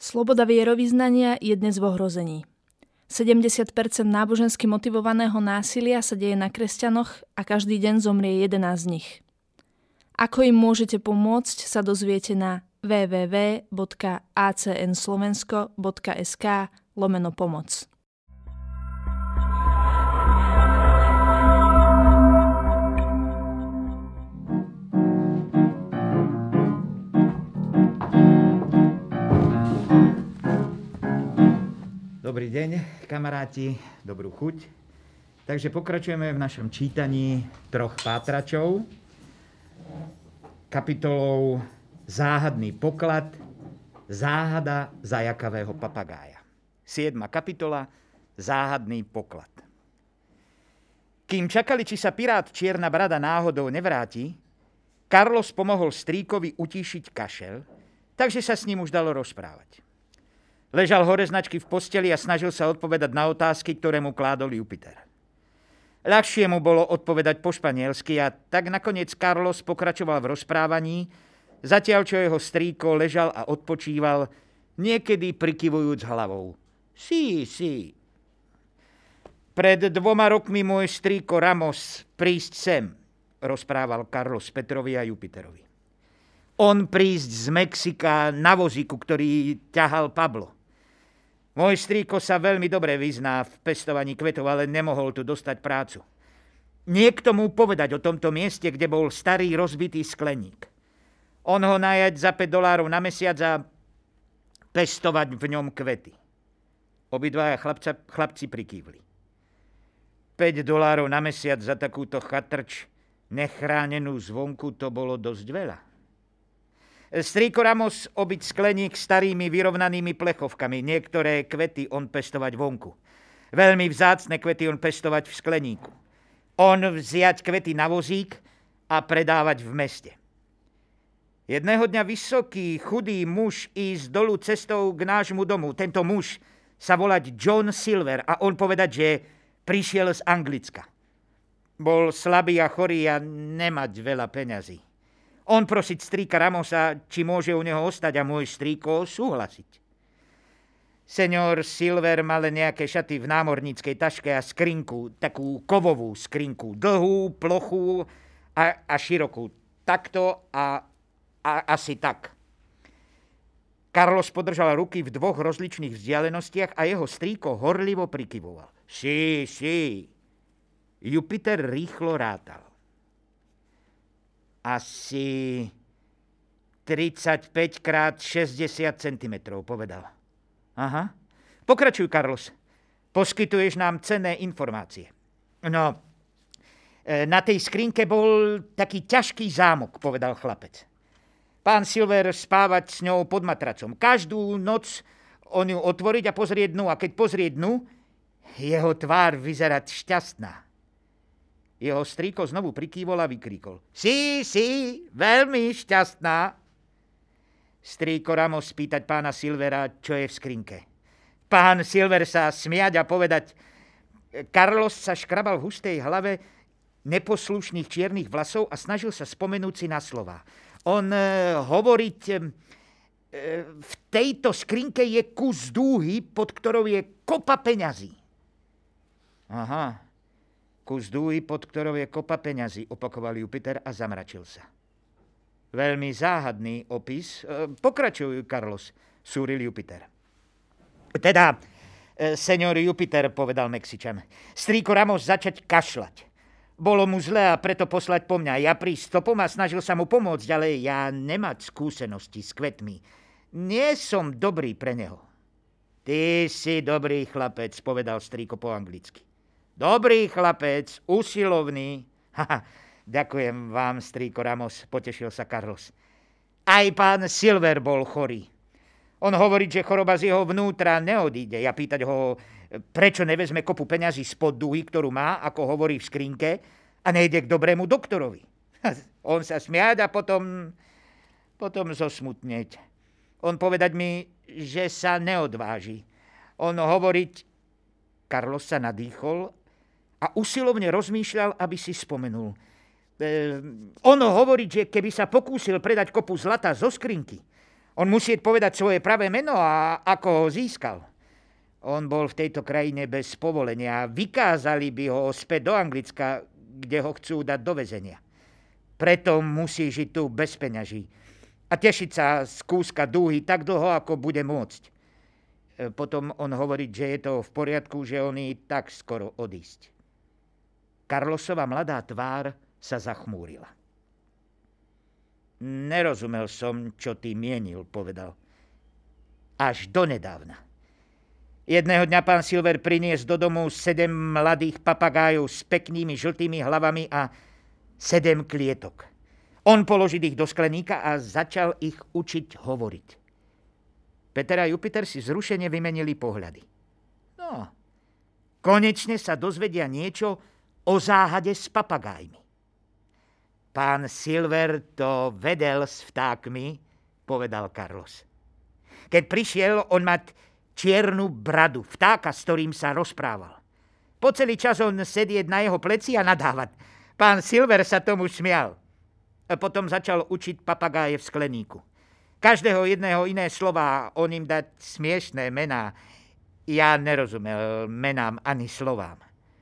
Sloboda vierovyznania je dnes v ohrození. 70% nábožensky motivovaného násilia sa deje na kresťanoch a každý deň zomrie 11 z nich. Ako im môžete pomôcť, sa dozviete na www.acnslovensko.sk/pomoc. Dobrý deň, kamaráti, dobrú chuť. Takže pokračujeme v našom čítaní troch pátračov. Kapitolou Záhadný poklad, záhada zajakavého papagája. 7. kapitola Záhadný poklad. Kým čakali, či sa pirát Čierna brada náhodou nevráti, Carlos pomohol strýkovi utíšiť kašel, takže sa s ním už dalo rozprávať. Ležal hore značky v posteli a snažil sa odpovedať na otázky, ktoré mu kládol Jupiter. Ľahšie mu bolo odpovedať po španielsky a tak nakoniec Carlos pokračoval v rozprávaní, zatiaľ čo jeho strýko ležal a odpočíval, niekedy prikyvujúc hlavou. Sí. Pred 2 rokmi môj strýko Ramos prísť sem, rozprával Carlos Petrovi a Jupiterovi. On prísť z Mexika na vozíku, ktorý ťahal Pablo. Môj strýko sa veľmi dobre vyzná v pestovaní kvetov, ale nemohol tu dostať prácu. Niekto mu povedať o tomto mieste, kde bol starý rozbitý skleník. On ho najať za $5 na mesiac a pestovať v ňom kvety. Obidvaja chlapci prikývli. $5 na mesiac za takúto chatrč, nechránenú zvonku, to bolo dosť veľa. Strýko Ramos obiť skleník starými vyrovnanými plechovkami. Niektoré kvety on pestovať vonku. Veľmi vzácne kvety on pestovať v skleníku. On vziať kvety na vozík a predávať v meste. Jedného dňa vysoký, chudý muž ísť dolu cestou k nášmu domu. Tento muž sa volať John Silver a on povedať, že prišiel z Anglicka. Bol slabý a chorý a nemať veľa peňazí. On prosiť strýka Ramosa, či môže u neho ostať a môj strýko súhlasiť. Senior Silver mal nejaké šaty v námorníckej taške a skrinku, takú kovovú skrinku, dlhú, plochú a širokú. Takto a asi tak. Carlos podržal ruky v 2 rozličných vzdialenostiach a jeho strýko horlivo prikyvoval. Sí. Jupiter rýchlo rátal. Asi 35 x 60 cm, povedal. Aha. Pokračuj, Carlos. Poskytuješ nám cenné informácie. No, na tej skrinke bol taký ťažký zámok, povedal chlapec. Pán Silver spávať s ňou pod matracom. Každú noc on ju otvoriť a pozrieť dnu. A keď pozrieť dnu, jeho tvár vyzerať šťastná. Jeho strýko znovu prikývol a vykríkol. Sí, veľmi šťastná. Strýko Ramos spýtať pána Silvera, čo je v skrinke. Pán Silver sa smiať a povedať. Carlos sa škrabal v hustej hlave neposlušných čiernych vlasov a snažil sa spomenúť si na slova. On hovoriť, v tejto skrinke je kus dúhy, pod ktorou je kopa peňazí. Aha. Kus dúhy, pod ktorou je kopa peňazí, opakoval Jupiter a zamračil sa. Veľmi záhadný opis. Pokračuj, Carlos, súril Jupiter. Teda, senior Jupiter, povedal Mexičan, strýko Ramos začať kašľať. Bolo mu zle a preto poslať po mňa. Ja prísť stopom a snažil sa mu pomôcť, ale ja nemať skúsenosti s kvetmi. Nie som dobrý pre neho. Ty si dobrý chlapec, povedal strýko po anglicky. Dobrý chlapec, usilovný. Ďakujem vám, strýko Ramos, potešil sa Carlos. Aj pán Silver bol chorý. On hovorí, že choroba z jeho vnútra neodíde. Ja pýtať ho, prečo nevezme kopu peňazí spod dúhy, ktorú má, ako hovorí v skrinke, a nejde k dobrému doktorovi. On sa smiať a potom zosmutneť. On povedať mi, že sa neodváži. On hovoriť, Carlos sa nadýchol a usilovne rozmýšľal, aby si spomenul. On hovorí, že keby sa pokúsil predať kopu zlata zo skrinky, On musí povedať svoje pravé meno a ako ho získal. On bol v tejto krajine bez povolenia a vykázali by ho späť do Anglicka, kde ho chcú dať do väzenia. Preto musí žiť tu bez peňaží a tešiť sa z kúska dúhy tak dlho, ako bude môcť. Potom on hovorí, že je to v poriadku, že on i tak skoro odísť. Carlosova mladá tvár sa zachmúrila. Nerozumel som, čo ty mienil, povedal. Až donedávna. Jedného dňa pán Silver priniesol do domu 7 mladých papagájov s peknými žltými hlavami a 7 klietok. On položil ich do skleníka a začal ich učiť hovoriť. Peter a Jupiter si zrušene vymenili pohľady. No, konečne sa dozvedia niečo o záhade s papagájmi. Pán Silver to vedel s vtákmi, povedal Carlos. Keď prišiel, on mať čiernu bradu, vtáka, s ktorým sa rozprával. Po celý čas on sedieť na jeho pleci a nadávať. Pán Silver sa tomu smial. A potom začal učiť papagáje v skleníku. Každého jedného iné slova, on im dať smiešné mená. Ja nerozumel menám ani slovám.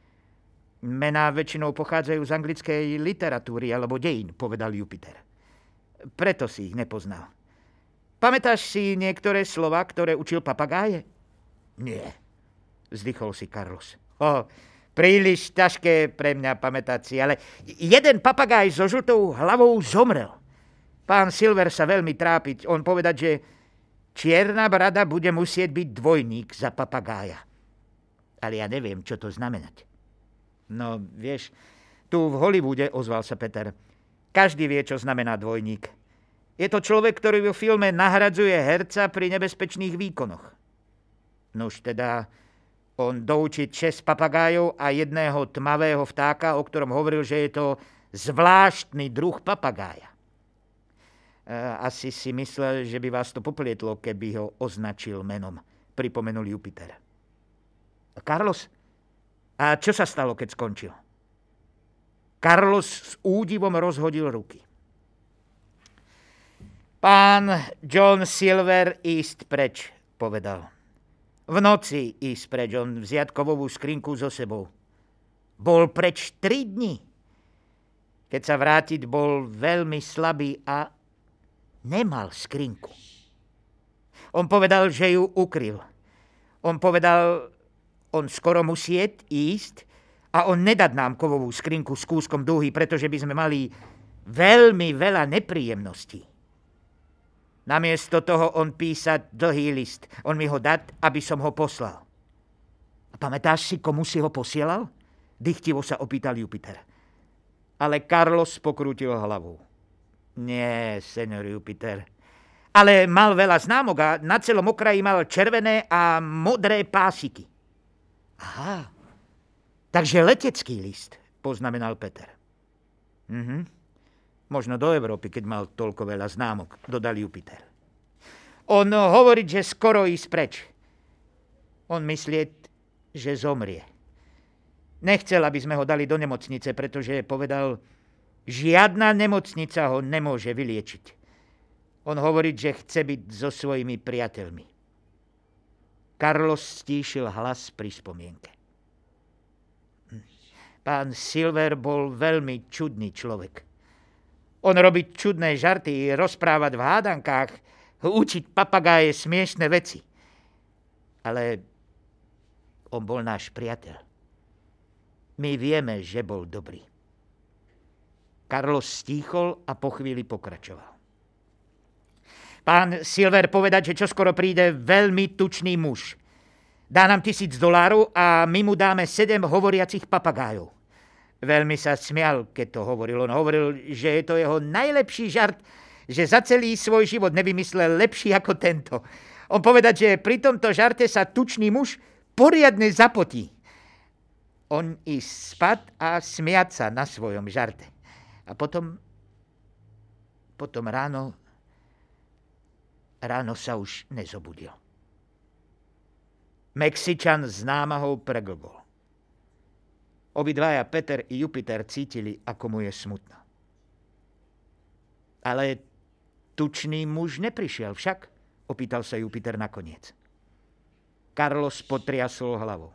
Mená väčšinou pochádzajú z anglickej literatúry alebo dejín, povedal Jupiter. Preto si ich nepoznal. Pamätáš si niektoré slova, ktoré učil papagáje? Nie, vzdychol si Carlos. Príliš ťažké pre mňa pamätať si, ale jeden papagáj so žltou hlavou zomrel. Pán Silver sa veľmi trápiť. On povedať, že čierna brada bude musieť byť dvojník za papagája. Ale ja neviem, čo to znamenať. No, vieš, tu v Hollywoode, ozval sa Peter, každý vie, čo znamená dvojník. Je to človek, ktorý vo filme nahradzuje herca pri nebezpečných výkonoch. Nuž teda, on doučiť 6 papagájov a jedného tmavého vtáka, o ktorom hovoril, že je to zvláštny druh papagája. Asi si myslel, že by vás to poplietlo, keby ho označil menom, pripomenul Jupiter. Carlos, a čo sa stalo, keď skončil? Carlos s údivom rozhodil ruky. Pán John Silver ísť preč, povedal. V noci ísť preč, on vziať kovovú skrinku so sebou. Bol preč 3 dni. Keď sa vrátiť, bol veľmi slabý a nemal skrinku. On povedal, že ju ukryl. On povedal, on skoro musieť ísť a on nedať nám kovovú skrinku s kúskom dúhy, pretože by sme mali veľmi veľa nepríjemností. Namiesto toho on písať dlhý list. On mi ho dať, aby som ho poslal. A pamätáš si, komu si ho posielal? Dychtivo sa opýtal Jupiter. Ale Carlos pokrútil hlavou. Nie, senior Jupiter. Ale mal veľa známok a na celom okraji mal červené a modré pásiky. Aha, takže letecký list, poznamenal Peter. Možno do Európy, keď mal toľko veľa známok, dodal Jupiter. On hovorí, že skoro ísť preč. On myslieť, že zomrie. Nechcel, aby sme ho dali do nemocnice, pretože povedal, žiadna nemocnica ho nemôže vyliečiť. On hovorí, že chce byť so svojimi priateľmi. Carlos stíšil hlas pri spomienke. Pán Silver bol veľmi čudný človek. On robiť čudné žarty, rozprávať v hádankách, učiť papagáje smiešné veci. Ale on bol náš priateľ. My vieme, že bol dobrý. Carlos stíchol a po chvíli pokračoval. Pán Silver povedať, že čoskoro príde veľmi tučný muž. Dá nám $1000 a my mu dáme 7 hovoriacich papagájov. Veľmi sa smial, keď to hovoril. On hovoril, že je to jeho najlepší žart, že za celý svoj život nevymyslel lepší ako tento. On povedať, že pri tomto žarte sa tučný muž poriadne zapotí. On ísť spať a smiať sa na svojom žarte. A potom ráno sa už nezobudil. Mexičan s námahou preglbol. Obidvaja, Peter i Jupiter, cítili, ako mu je smutno. Ale Tučný muž neprišiel však? Opýtal sa Jupiter nakoniec. Carlos potriasol hlavou.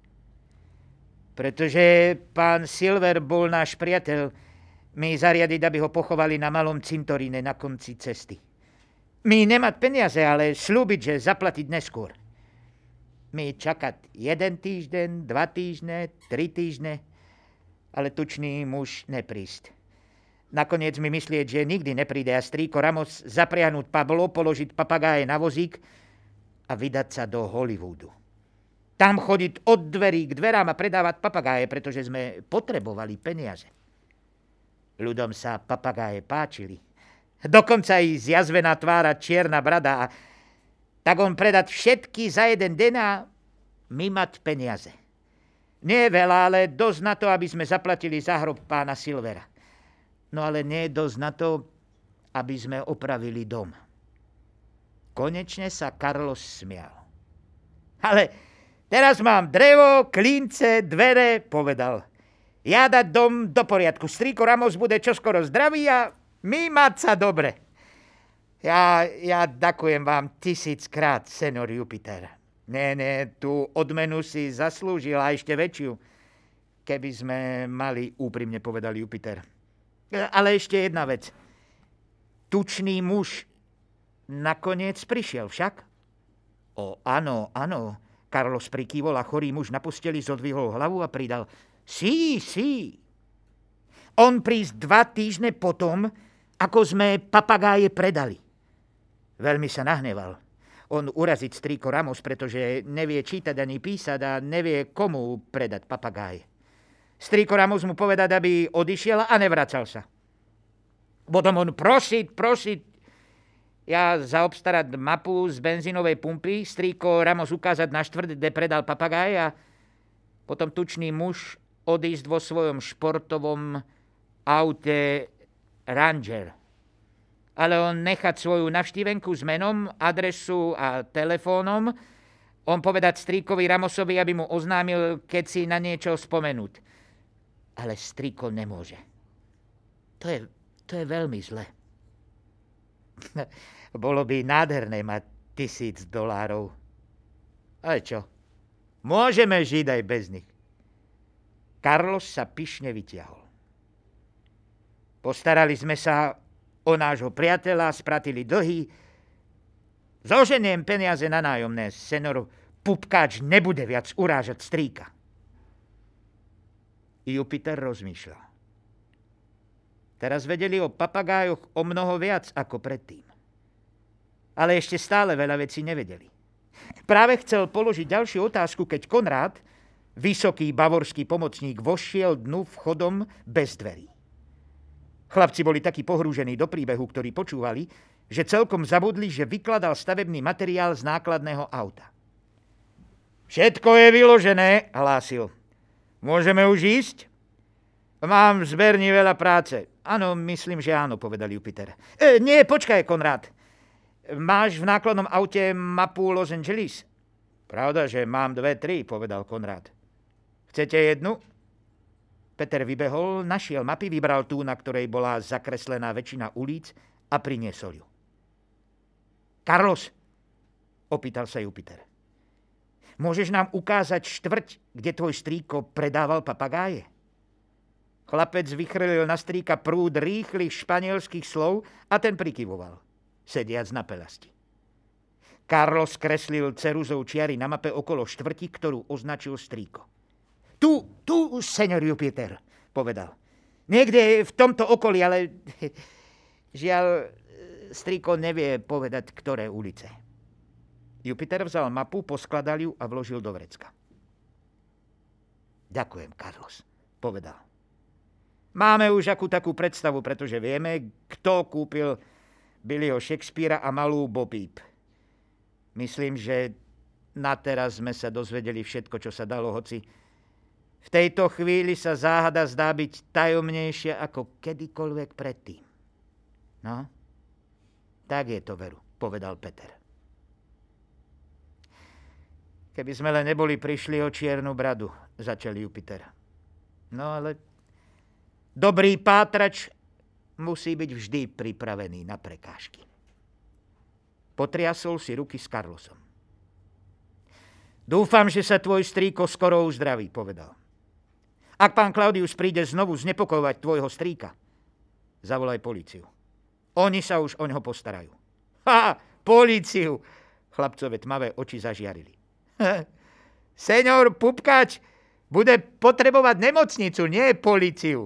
Pretože pán Silver bol náš priateľ, mi zariadiť, aby ho pochovali na malom cintoríne na konci cesty. My nemať peniaze, ale slúbiť, že zaplatiť neskôr. My čakať 1 týždeň, 2 týždne, 3 týždne, ale tučný muž neprísť. Nakoniec mi myslieť, že nikdy nepríde a strýko Ramos zapriahnuť Pablo, položiť papagáje na vozík a vydať sa do Hollywoodu. Tam chodiť od dverí k dverám a predávať papagáje, pretože sme potrebovali peniaze. Ľuďom sa papagáje páčili. Dokonca i zjazvená tvára, čierna brada. A tak on predať všetky za jeden deň a my mať peniaze. Nie veľa, ale dosť na to, aby sme zaplatili za hrob pána Silvera. No ale nie dosť na to, aby sme opravili dom. Konečne sa Carlos smial. Ale teraz mám drevo, klince, dvere, povedal. Ja dať dom do poriadku. Strýko Ramos bude čoskoro zdravý a my mať sa dobre. Ja ďakujem vám 1000-krát, senor Jupiter. Nie, tú odmenu si zaslúžil a ešte väčšiu, keby sme mali, úprimne povedal Jupiter. Ale ešte jedna vec. Tučný muž nakoniec prišiel však? Áno. Carlos prikývol a chorý muž na posteli zodvihol hlavu a pridal. Sí. On prísť 2 týždne potom, ako sme papagáje predali. Veľmi sa nahneval. On uraziť strýko Ramos, pretože nevie čítať ani písať a nevie komu predať papagáje. Strýko Ramos mu povedať, aby odišiel a nevracal sa. Potom on prosiť. Ja zaobstarať mapu z benzínovej pumpy, strýko Ramos ukázať na štvrť, kde predal papagáje a potom tučný muž odísť vo svojom športovom aute Ranger. Ale on nechať svoju navštívenku s menom, adresu a telefónom. On povedať strýkovi Ramosovi, aby mu oznámil, keď si na niečo spomenúť. Ale strýko nemôže. To je veľmi zle. Bolo by nádherné mať $1000. Ale čo? Môžeme žiť aj bez nich. Carlos sa pyšne vytiahol. Postarali sme sa o nášho priateľa, spratili dlhy. Zoženiem peniaze na nájomné. Senor Pupkáč nebude viac urážať strýka. Jupiter rozmýšľal. Teraz vedeli o papagájoch o mnoho viac ako predtým. Ale ešte stále veľa vecí nevedeli. Práve chcel položiť ďalšiu otázku, keď Konrád, vysoký bavorský pomocník, vošiel dnu vchodom bez dverí. Chlapci boli takí pohrúžení do príbehu, ktorý počúvali, že celkom zabudli, že vykladal stavebný materiál z nákladného auta. Všetko je vyložené, hlásil. Môžeme už ísť? Mám v zberni veľa práce. Áno, myslím, že áno, povedal Jupiter. Nie, počkaj, Konrád. Máš v nákladnom aute mapu Los Angeles? Pravda, že mám 2-3, povedal Konrád. Chcete jednu? Peter vybehol, našiel mapy, vybral tú, na ktorej bola zakreslená väčšina ulic a priniesol ju. Carlos, opýtal sa Jupiter. Môžeš nám ukázať štvrť, kde tvoj strýko predával papagáje? Chlapec vychrlil na strýka prúd rýchlych španielských slov a ten prikyvoval, sediac na peľasti. Carlos kreslil ceruzou čiary na mape okolo štvrti, ktorú označil strýko. Tu, senor Jupiter, povedal. Niekde v tomto okolí, ale žiaľ, strýko nevie povedať, ktoré ulice. Jupiter vzal mapu, poskladal ju a vložil do vrecka. Ďakujem, Carlos, povedal. Máme už akú takú predstavu, pretože vieme, kto kúpil Billyho Shakespearea a malú Bo Peep. Myslím, že na teraz sme sa dozvedeli všetko, čo sa dalo, hoci v tejto chvíli sa záhada zdá byť tajomnejšia ako kedykoľvek predtým. No, tak je to, veru, povedal Peter. Keby sme len neboli prišli o čiernu bradu, začal Jupiter. No ale dobrý pátrač musí byť vždy pripravený na prekážky. Potriasol si ruky s Carlosom. Dúfam, že sa tvoj strýko skoro uzdraví, povedal. Ak pán Claudius príde znovu znepokojovať tvojho strýka, zavolaj políciu. Oni sa už o ňoho postarajú. Políciu! Chlapcove tmavé oči zažiarili. Senior Pupkač bude potrebovať nemocnicu, nie políciu.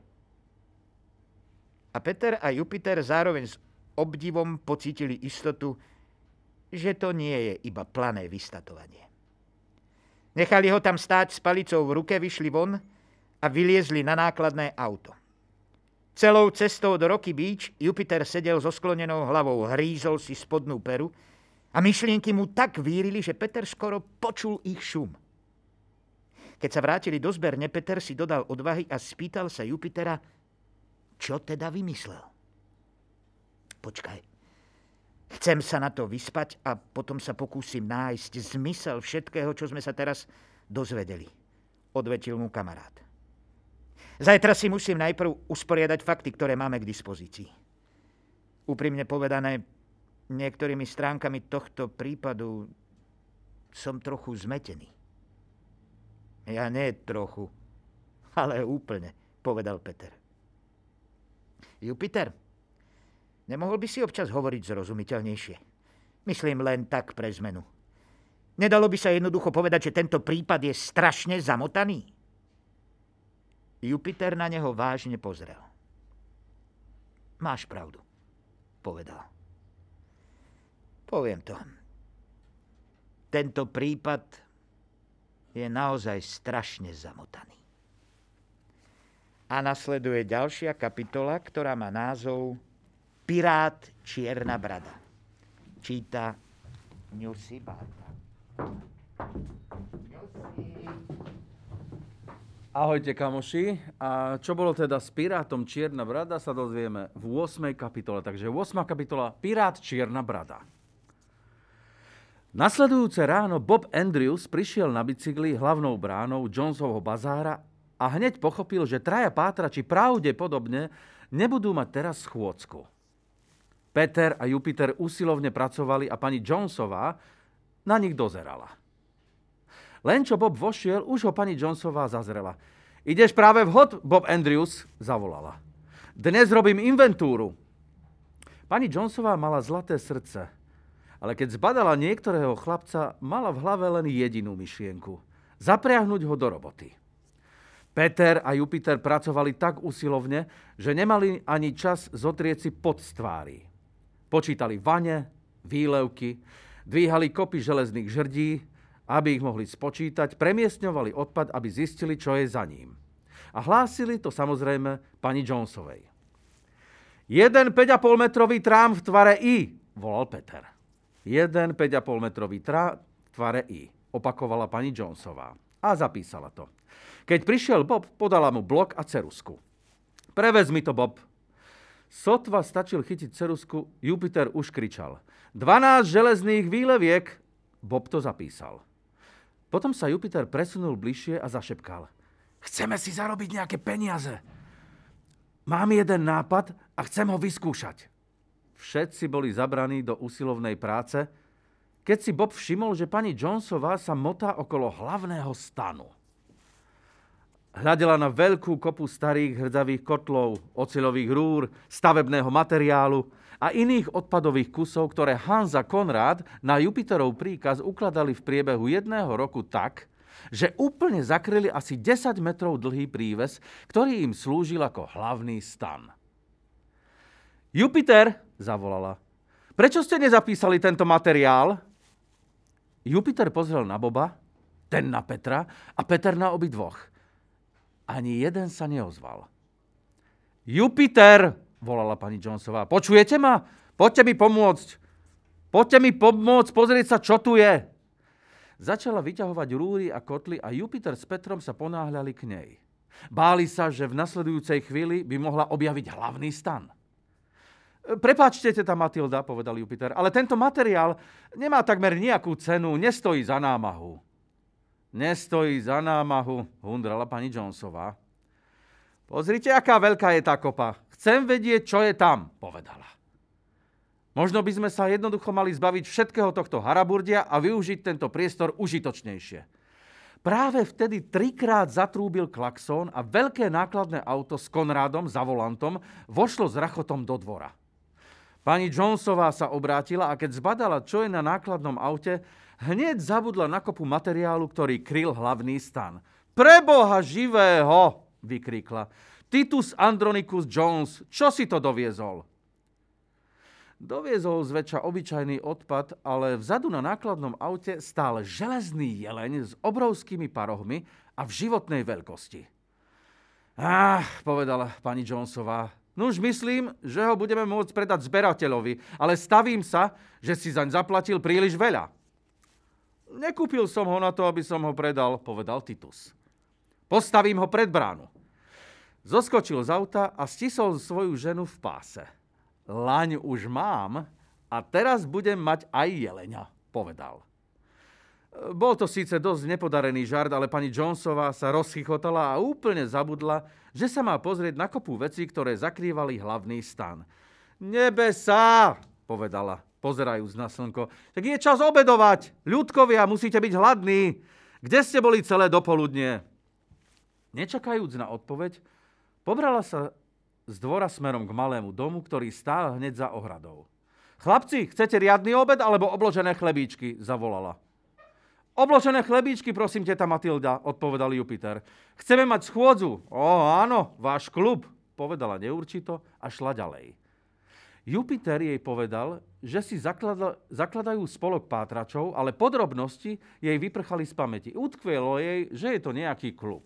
A Peter a Jupiter zároveň s obdivom pocítili istotu, že to nie je iba plané vystatovanie. Nechali ho tam stáť s palicou v ruke, vyšli von a vyliezli na nákladné auto. Celou cestou do Rocky Beach Jupiter sedel so sklonenou hlavou, hrízol si spodnú peru a myšlienky mu tak vírili, že Peter skoro počul ich šum. Keď sa vrátili do zberne, Peter si dodal odvahy a spýtal sa Jupitera, čo teda vymyslel. Počkaj, chcem sa na to vyspať a potom sa pokúsim nájsť zmysel všetkého, čo sme sa teraz dozvedeli, odvetil mu kamarát. Zajtra si musím najprv usporiadať fakty, ktoré máme k dispozícii. Úprimne povedané, niektorými stránkami tohto prípadu som trochu zmetený. Ja nie trochu, ale úplne, povedal Peter. Jupiter, nemohol by si občas hovoriť zrozumiteľnejšie? Myslím len tak pre zmenu. Nedalo by sa jednoducho povedať, že tento prípad je strašne zamotaný? Jupiter na neho vážne pozrel. Máš pravdu, povedal. Poviem to. Tento prípad je naozaj strašne zamotaný. A nasleduje ďalšia kapitola, ktorá má názov Pirát Čierna brada. Číta Ňusi Bárta. Ahojte, kamoši. A čo bolo teda s Pirátom Čierna brada, sa dozvieme v 8. kapitole. Takže 8. kapitola Pirát Čierna brada. Nasledujúce ráno Bob Andrews prišiel na bicykli hlavnou bránou Jonesovho bazára a hneď pochopil, že traja pátrači pravdepodobne nebudú mať teraz schôdzku. Peter a Jupiter usilovne pracovali a pani Jonesová na nich dozerala. Len čo Bob vošiel, už ho pani Jonesová zazrela. Ideš práve vhod, Bob Andrews, zavolala. Dnes robím inventúru. Pani Jonesová mala zlaté srdce, ale keď zbadala niektorého chlapca, mala v hlave len jedinú myšlienku. Zapriahnuť ho do roboty. Peter a Jupiter pracovali tak usilovne, že nemali ani čas zotrieť si pot z tvári. Počítali vane, výlevky, dvíhali kopy železných žrdí, aby ich mohli spočítať, premiestňovali odpad, aby zistili, čo je za ním. A hlásili to samozrejme pani Jonesovej. 1 5,5-metrový trám v tvare I, volal Peter. 1 5,5-metrový trám v tvare I, opakovala pani Jonesová. A zapísala to. Keď prišiel Bob, podala mu blok a ceruzku. Prevez mi to, Bob. Sotva stačil chytiť ceruzku, Jupiter už kričal. 12 železných výleviek. Bob to zapísal. Potom sa Jupiter presunul bližšie a zašepkal. Chceme si zarobiť nejaké peniaze. Mám jeden nápad a chcem ho vyskúšať. Všetci boli zabraní do usilovnej práce, keď si Bob všimol, že pani Jonesová sa motá okolo hlavného stanu. Hľadela na veľkú kopu starých hrdzavých kotlov, oceľových rúr, stavebného materiálu a iných odpadových kusov, ktoré Hans a Konrád na Jupiterov príkaz ukladali v priebehu 1 roku tak, že úplne zakryli asi 10 metrov dlhý príves, ktorý im slúžil ako hlavný stan. Jupiter, zavolala, prečo ste nezapísali tento materiál? Jupiter pozrel na Boba, ten na Petra a Peter na obidvoch. Ani jeden sa neozval. Jupiter, volala pani Jonesová, počujete ma? Poďte mi pomôcť. Poďte mi pomôcť pozrieť sa, čo tu je. Začala vyťahovať rúry a kotly a Jupiter s Petrom sa ponáhľali k nej. Báli sa, že v nasledujúcej chvíli by mohla objaviť hlavný stan. Prepáčte, teta Matilda, povedal Jupiter, ale tento materiál nemá takmer nejakú cenu, nestojí za námahu. Nestojí za námahu, hundrala pani Jonesová. Pozrite, aká veľká je tá kopa. Chcem vedieť, čo je tam, povedala. Možno by sme sa jednoducho mali zbaviť všetkého tohto haraburdia a využiť tento priestor užitočnejšie. Práve vtedy 3-krát zatrúbil klakson a veľké nákladné auto s Konrádom za volantom vošlo s rachotom do dvora. Pani Jonesová sa obrátila a keď zbadala, čo je na nákladnom aute, hneď zabudla na kopu materiálu, ktorý kryl hlavný stan. Preboha živého, vykríkla. Titus Andronicus Jones, čo si to doviezol? Doviezol zväčša obyčajný odpad, ale vzadu na nákladnom aute stál železný jeleň s obrovskými parohmi a v životnej veľkosti. Povedala pani Jonesová, nuž myslím, že ho budeme môcť predať zberateľovi, ale stavím sa, že si zaň zaplatil príliš veľa. Nekúpil som ho na to, aby som ho predal, povedal Titus. Postavím ho pred bránu. Zoskočil z auta a stisol svoju ženu v páse. Laň už mám a teraz budem mať aj jeleňa, povedal. Bol to síce dosť nepodarený žart, ale pani Jonesová sa rozchichotala a úplne zabudla, že sa má pozrieť na kopu vecí, ktoré zakrývali hlavný stan. Nebesá, povedala, pozerajúc na slnko. Tak je čas obedovať. Ľudkovia, musíte byť hladní. Kde ste boli celé dopoludnie? Nečakajúc na odpoveď, pobrala sa z dvora smerom k malému domu, ktorý stál hneď za ohradou. Chlapci, chcete riadny obed alebo obložené chlebíčky? Zavolala. Obložené chlebíčky, prosím, teta Matilda, odpovedal Jupiter. Chceme mať schôdzu. Áno, váš klub, povedala neurčito a šla ďalej. Jupiter jej povedal, že si zakladajú spolok pátračov, ale podrobnosti jej vyprchali z pamäti. Utkvielo jej, že je to nejaký klub.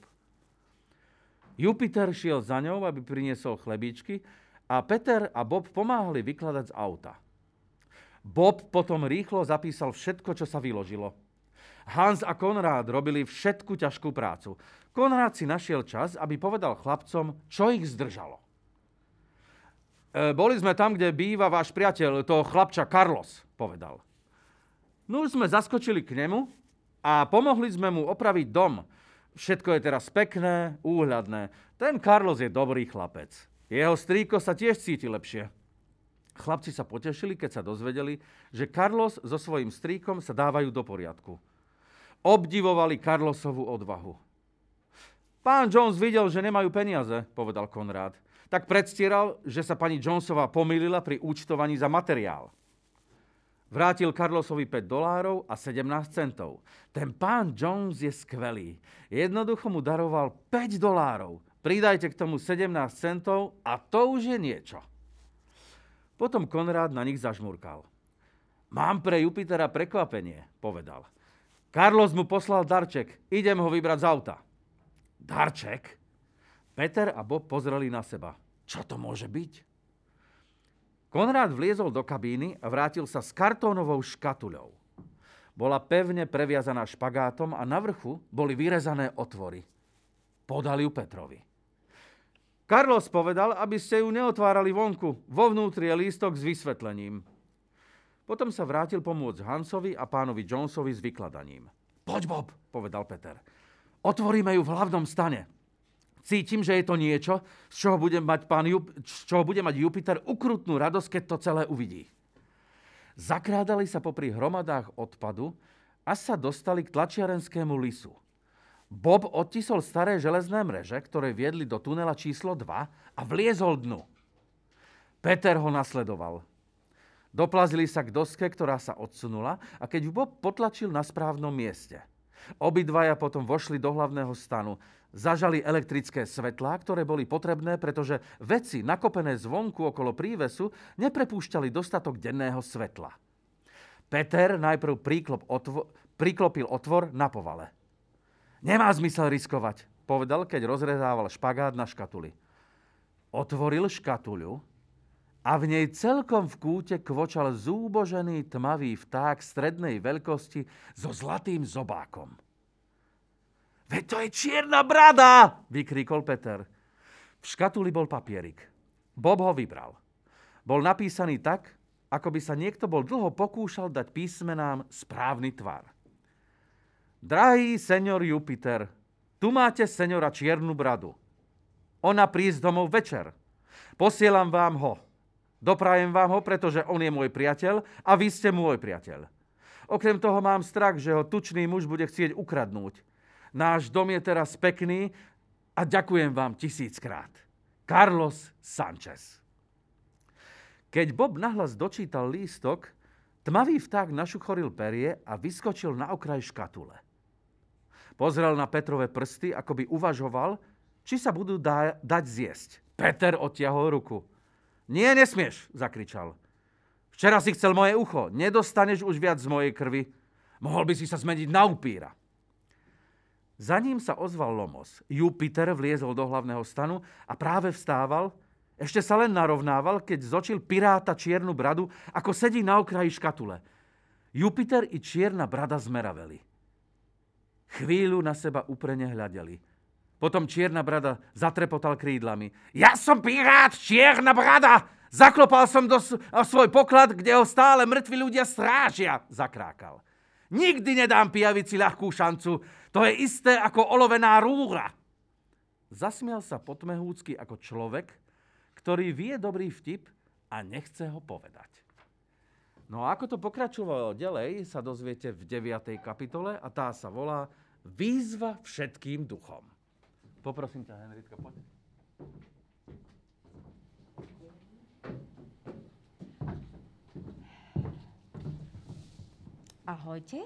Jupiter šiel za ňou, aby priniesol chlebíčky a Peter a Bob pomáhali vykladať z auta. Bob potom rýchlo zapísal všetko, čo sa vyložilo. Hans a Konrád robili všetku ťažkú prácu. Konrád si našiel čas, aby povedal chlapcom, čo ich zdržalo. Boli sme tam, kde býva váš priateľ, toho chlapča Carlos, povedal. No už sme zaskočili k nemu a pomohli sme mu opraviť dom. Všetko je teraz pekné, úhľadné. Ten Carlos je dobrý chlapec. Jeho strýko sa tiež cíti lepšie. Chlapci sa potešili, keď sa dozvedeli, že Carlos so svojím strýkom sa dávajú do poriadku. Obdivovali Carlosovú odvahu. Pán Jones videl, že nemajú peniaze, povedal Konrád. Tak predstieral, že sa pani Jonesová pomýlila pri účtovaní za materiál. Vrátil Carlosovi $5 a 17 centov. Ten pán Jones je skvelý. Jednoducho mu daroval $5. Pridajte k tomu 17 centov a to už je niečo. Potom Konrád na nich zažmurkal. Mám pre Jupitera prekvapenie, povedal. Carlos mu poslal darček. Idem ho vybrať z auta. Darček? Peter a Bob pozreli na seba. Čo to môže byť? Konrád vliezol do kabíny a vrátil sa s kartónovou škatuľou. Bola pevne previazaná špagátom a na vrchu boli vyrezané otvory. Podal ju Petrovi. Carlos povedal, aby ste ju neotvárali vonku. Vo vnútri je lístok s vysvetlením. Potom sa vrátil pomôcť Hansovi a pánovi Jonesovi s vykladaním. Poď, Bob, povedal Peter. Otvoríme ju v hlavnom stane. Cítim, že je to niečo, z čoho bude mať Jupiter ukrutnú radosť, keď to celé uvidí. Zakrádali sa popri hromadách odpadu, až sa dostali k tlačiarenskému lisu. Bob odtisol staré železné mreže, ktoré viedli do tunela číslo 2 a vliezol dnu. Peter ho nasledoval. Doplazili sa k doske, ktorá sa odsunula a keď Bob potlačil na správnom mieste. Obidvaja potom vošli do hlavného stanu. Zažali elektrické svetlá, ktoré boli potrebné, pretože veci nakopené zvonku okolo prívesu neprepúšťali dostatok denného svetla. Peter najprv priklopil otvor na povale. Nemá zmysel riskovať, povedal, keď rozrezával špagát na škatuli. Otvoril škatuľu a v nej celkom v kúte kvočal zúbožený tmavý vták strednej veľkosti so zlatým zobákom. Veď to je čierna brada, vykríkol Peter. V škatuli bol papierik. Bob ho vybral. Bol napísaný tak, ako by sa niekto bol dlho pokúšal dať písmenám správny tvar. Drahý senior Jupiter, tu máte seniora čiernu bradu. Ona prísť domov večer. Posielam vám ho. Doprajem vám ho, pretože on je môj priateľ a vy ste môj priateľ. Okrem toho mám strach, že ho tučný muž bude chcieť ukradnúť. Náš dom je teraz pekný a ďakujem vám 1000-krát. Carlos Sanchez. Keď Bob nahlas dočítal lístok, tmavý vták našuchoril perie a vyskočil na okraj škatule. Pozrel na Petrove prsty, ako by uvažoval, či sa budú dať zjesť. Peter odtiahol ruku. Nie, nesmieš, zakričal. Včera si chcel moje ucho, nedostaneš už viac z mojej krvi. Mohol by si sa zmeniť na upíra. Za ním sa ozval Lomos. Jupiter vliezol do hlavného stanu a práve vstával, ešte sa len narovnával, keď zočil piráta Čiernu bradu, ako sedí na okraji škatule. Jupiter i Čierna brada zmeraveli. Chvíľu na seba úprene hľadeli. Potom Čierna brada zatrepotal krídlami. Ja som pirát Čierna brada! Zaklopal som do svoj poklad, kde ho stále mŕtvi ľudia strážia, zakrákal. Nikdy nedám pijavici ľahkú šancu. To je isté ako olovená rúra. Zasmial sa potmehúcky ako človek, ktorý vie dobrý vtip a nechce ho povedať. No a ako to pokračovalo ďalej, sa dozviete v 9. kapitole a tá sa volá Výzva všetkým duchom. Poprosím ťa, Henritka, poď. Ahojte.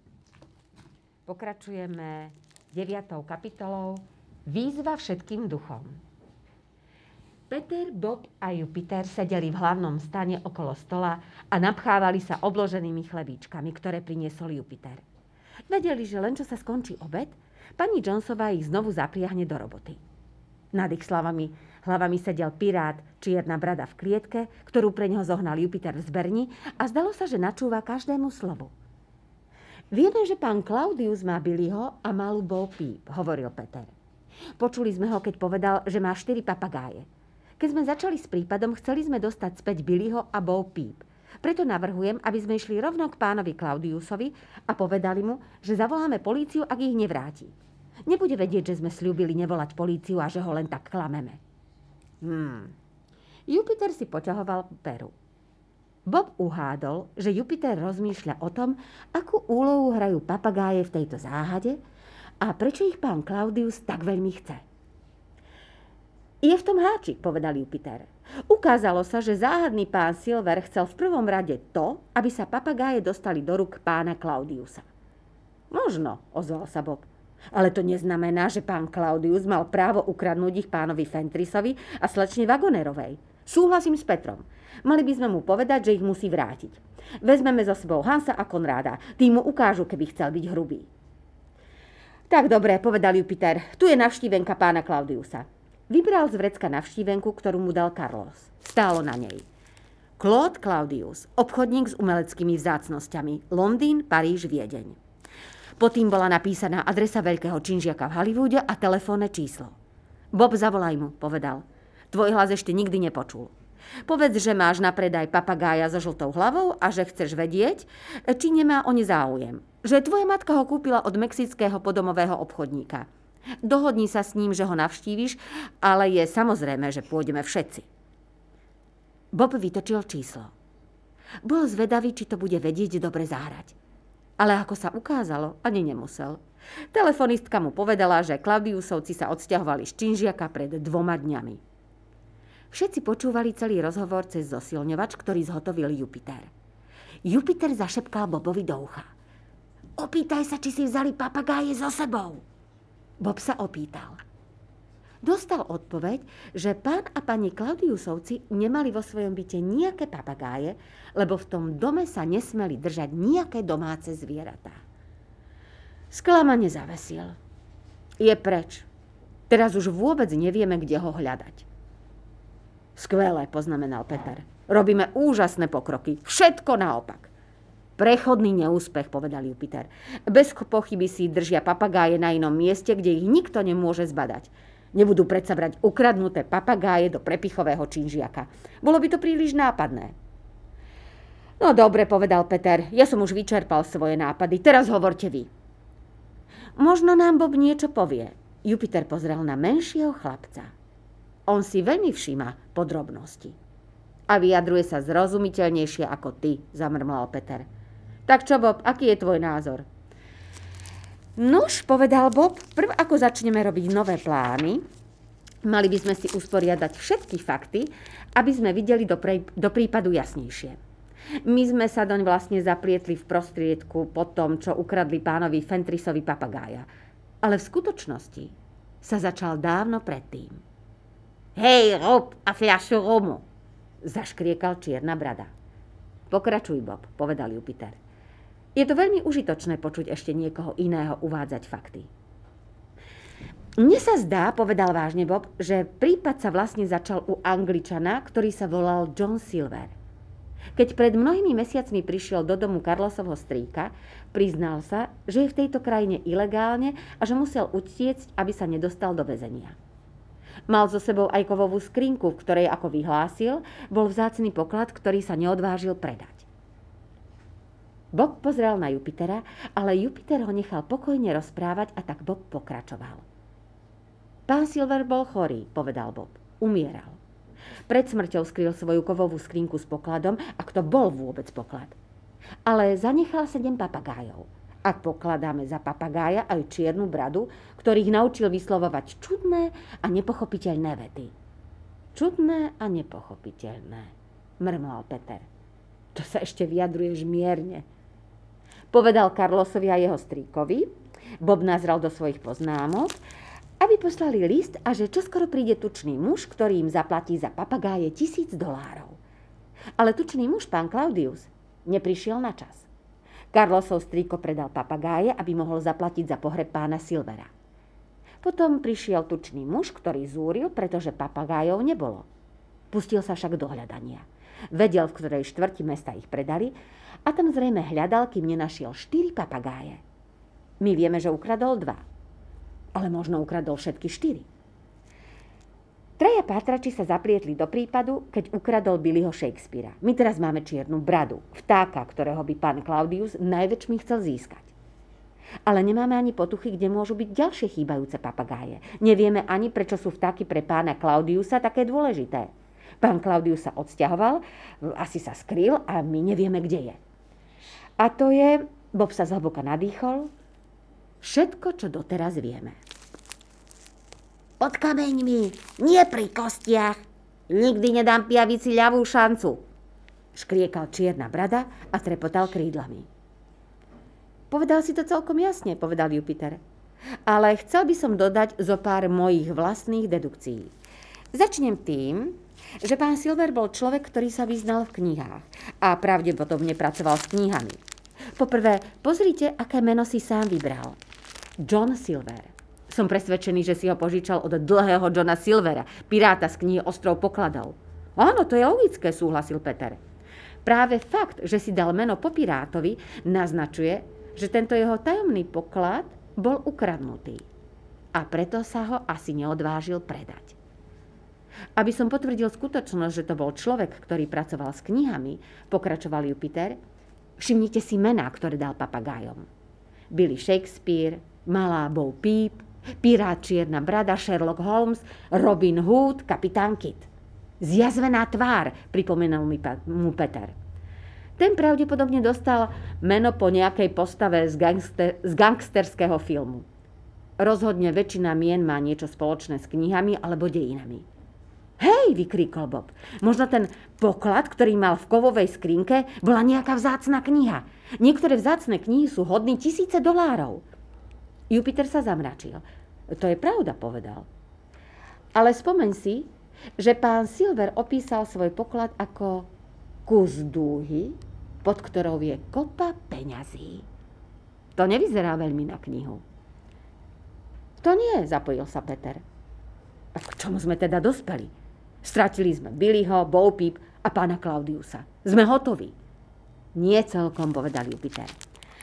Pokračujeme 9. kapitolou Výzva všetkým duchom. Peter, Bob a Jupiter sedeli v hlavnom stane okolo stola a napchávali sa obloženými chlebíčkami, ktoré priniesol Jupiter. Vedeli, že len čo sa skončí obed, pani Jonesová ich znovu zapriahne do roboty. Nad ich hlavami sedel pirát Čierna brada v klietke, ktorú pre neho zohnal Jupiter v zberni a zdalo sa, že načúva každému slovu. Vieme, že pán Claudius má Billyho a malú Bo Peep, hovoril Peter. Počuli sme ho, keď povedal, že má 4 papagáje. Keď sme začali s prípadom, chceli sme dostať späť Billyho a Bo Peep. Preto navrhujem, aby sme išli rovno k pánovi Claudiusovi a povedali mu, že zavoláme políciu, ak ich nevráti. Nebude vedieť, že sme sľúbili nevolať políciu a že ho len tak klameme. Jupiter si poťahoval peru. Bob uhádol, že Jupiter rozmýšľa o tom, akú úlohu hrajú papagáje v tejto záhade a prečo ich pán Claudius tak veľmi chce. Je v tom háčik, povedal Jupiter. Ukázalo sa, že záhadný pán Silver chcel v prvom rade to, aby sa papagáje dostali do rúk pána Claudiusa. Možno, ozval sa Bob. Ale to neznamená, že pán Claudius mal právo ukradnúť ich pánovi Fentrisovi a slečne Wagonerovej. Súhlasím s Petrom. Mali by sme mu povedať, že ich musí vrátiť. Vezmeme so sebou Hansa a Konráda. Tí mu ukážu, keby chcel byť hrubý. Tak dobre, povedal Jupiter. Tu je navštívenka pána Claudiusa. Vybral z vrecka navštívenku, ktorú mu dal Carlos. Stálo na nej. Claude Claudius, obchodník s umeleckými vzácnosťami. Londýn, Paríž, Viedeň. Pod tým bola napísaná adresa veľkého činžiaka v Hollywoode a telefónne číslo. Bob, zavolaj mu, povedal. Tvoj hlas ešte nikdy nepočul. Povedz, že máš na predaj papagája so žltou hlavou a že chceš vedieť, či nemá o ne záujem. Že tvoja matka ho kúpila od mexického podomového obchodníka. Dohodni sa s ním, že ho navštíviš, ale je samozrejme, že pôjdeme všetci. Bob vytočil číslo. Bol zvedavý, či to bude vedieť dobre zahrať. Ale ako sa ukázalo, ani nemusel. Telefonistka mu povedala, že Claudiusovci sa odsťahovali z činžiaka pred 2 dňami. Všetci počúvali celý rozhovor cez zosilňovač, ktorý zhotovil Jupiter. Jupiter zašepkal Bobovi do ucha. Opýtaj sa, či si vzali papagáje so sebou. Bob sa opýtal. Dostal odpoveď, že pán a pani Claudiusovci nemali vo svojom byte nejaké papagáje, lebo v tom dome sa nesmeli držať nejaké domáce zvieratá. Sklamane zavesil. Je preč. Teraz už vôbec nevieme, kde ho hľadať. Skvelé, poznamenal Peter. Robíme úžasné pokroky. Všetko naopak. Prechodný neúspech, povedal Jupiter. Bez pochyby si držia papagáje na inom mieste, kde ich nikto nemôže zbadať. Nebudú predsa brať ukradnuté papagáje do prepichového činžiaka. Bolo by to príliš nápadné. No dobre, povedal Peter. Ja som už vyčerpal svoje nápady. Teraz hovorte vy. Možno nám Bob niečo povie. Jupiter pozrel na menšieho chlapca. On si veľmi všíma podrobnosti. A vyjadruje sa zrozumiteľnejšie ako ty, zamrmlal Peter. Tak čo, Bob, aký je tvoj názor? Nuž, povedal Bob, prv ako začneme robiť nové plány, mali by sme si usporiadať všetky fakty, aby sme videli do prípadu jasnejšie. My sme sa doň vlastne zaplietli v prostriedku po tom, čo ukradli pánovi Fentrisovi papagája. Ale v skutočnosti sa začal dávno predtým. Hej, Rob, a fľašu romu, zaškriekal Čierna brada. Pokračuj, Bob, povedal Jupiter. Je to veľmi užitočné počuť ešte niekoho iného uvádzať fakty. Mne sa zdá, povedal vážne Bob, že prípad sa vlastne začal u Angličana, ktorý sa volal John Silver. Keď pred mnohými mesiacmi prišiel do domu Carlosovho strýka, priznal sa, že je v tejto krajine ilegálne a že musel utiecť, aby sa nedostal do väzenia. Mal so sebou aj kovovú skrinku, v ktorej, ako vyhlásil, bol vzácny poklad, ktorý sa neodvážil predať. Bob pozrel na Jupitera, ale Jupiter ho nechal pokojne rozprávať a tak Bob pokračoval. Pán Silver bol chorý, povedal Bob. Umieral. Pred smrťou skryl svoju kovovú skrinku s pokladom, ak to bol vôbec poklad. Ale zanechal 7 papagájov. Ak pokladáme za papagája aj Čiernu bradu, ktorých naučil vyslovovať čudné a nepochopiteľné vety. Čudné a nepochopiteľné, mrmlal Peter. To sa ešte vyjadruješ mierne. Povedal Carlosovi a jeho strýkovi, Bob nazrel do svojich poznámok, aby poslali list a že čoskoro príde tučný muž, ktorý im zaplatí za papagáje $1000. Ale tučný muž, pán Claudius, neprišiel na čas. Carlosov strýko predal papagáje, aby mohol zaplatiť za pohreb pána Silvera. Potom prišiel tučný muž, ktorý zúril, pretože papagájov nebolo. Pustil sa však do hľadania. Vedel, v ktorej štvrti mesta ich predali a tam zrejme hľadal, kým nenašiel 4 papagáje. My vieme, že ukradol 2. Ale možno ukradol všetky 4. Traja pátrači sa zaplietli do prípadu, keď ukradol Billyho Shakespearea. My teraz máme Čiernu bradu, vtáka, ktorého by pán Claudius najväčšmi chcel získať. Ale nemáme ani potuchy, kde môžu byť ďalšie chýbajúce papagáje. Nevieme ani, prečo sú vtáky pre pána Claudiusa také dôležité. Pán Claudius sa odsťahoval, asi sa skryl a my nevieme, kde je. A to je, Bob sa zhlboka nadýchol, všetko, čo doteraz vieme. Pod kameňmi, nie pri kostiach. Nikdy nedám pijavici ľavú šancu, škriekal Čierna brada a trepotal krídlami. Povedal si to celkom jasne, povedal Jupiter. Ale chcel by som dodať zo pár mojich vlastných dedukcií. Začnem tým, že pán Silver bol človek, ktorý sa vyznal v knihách a pravdepodobne pracoval s knihami. Poprvé, pozrite, aké meno si sám vybral. John Silver. Som presvedčený, že si ho požičal od dlhého Johna Silvera, piráta z knihy Ostrov pokladov. Áno, to je logické, súhlasil Peter. Práve fakt, že si dal meno po pirátovi, naznačuje, že tento jeho tajomný poklad bol ukradnutý. A preto sa ho asi neodvážil predať. Aby som potvrdil skutočnosť, že to bol človek, ktorý pracoval s knihami, pokračoval Jupiter, všimnite si mená, ktoré dal papagájom. Billy Shakespeare, Malá Bo Peep, Pirát Čierna brada, Sherlock Holmes, Robin Hood, Kapitán Kidd. Zjazvená tvár, pripomenul mu Peter. Ten pravdepodobne dostal meno po nejakej postave z gangsterského filmu. Rozhodne väčšina mien má niečo spoločné s knihami alebo dejinami. Hej, vykríkol Bob. Možno ten poklad, ktorý mal v kovovej skrinke, bola nejaká vzácna kniha. Niektoré vzácne knihy sú hodné $1000. Jupiter sa zamračil. To je pravda, povedal. Ale spomeň si, že pán Silver opísal svoj poklad ako kus dúhy, pod ktorou je kopa peňazí. To nevyzerá veľmi na knihu. To nie, zapojil sa Peter. A k čomu sme teda dospeli? Stratili sme Billyho, Bo Peep a pána Claudiusa. Sme hotoví. Nie celkom, povedal Jupiter.